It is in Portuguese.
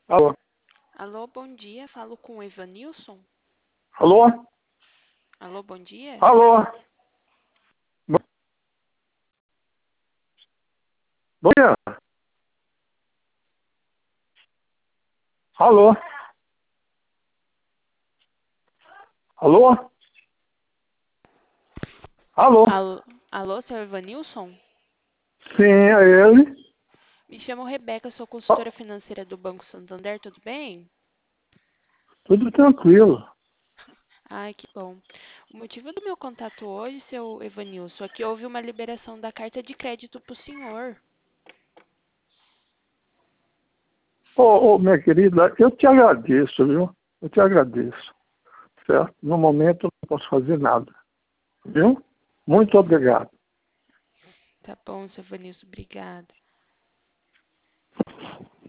Alô? Alô, bom dia. Falo com o Evanilson. Alô? Alô, bom dia. Alô? Bom bom dia. Alô? Alô? Alô? Alô, seu Evanilson? Sim, é ele. Me chamo Rebeca, sou Ó, consultora financeira do Banco Santander, tudo bem? tudo tranquilo. Ai, que bom. O motivo do meu contato hoje, seu Evanilson, é que houve uma liberação da carta de crédito para o senhor. Minha querida, eu te agradeço, viu? Eu te agradeço, certo? No momento eu não posso fazer nada, viu? Muito obrigado. Tá bom, seu Evanilson, obrigada.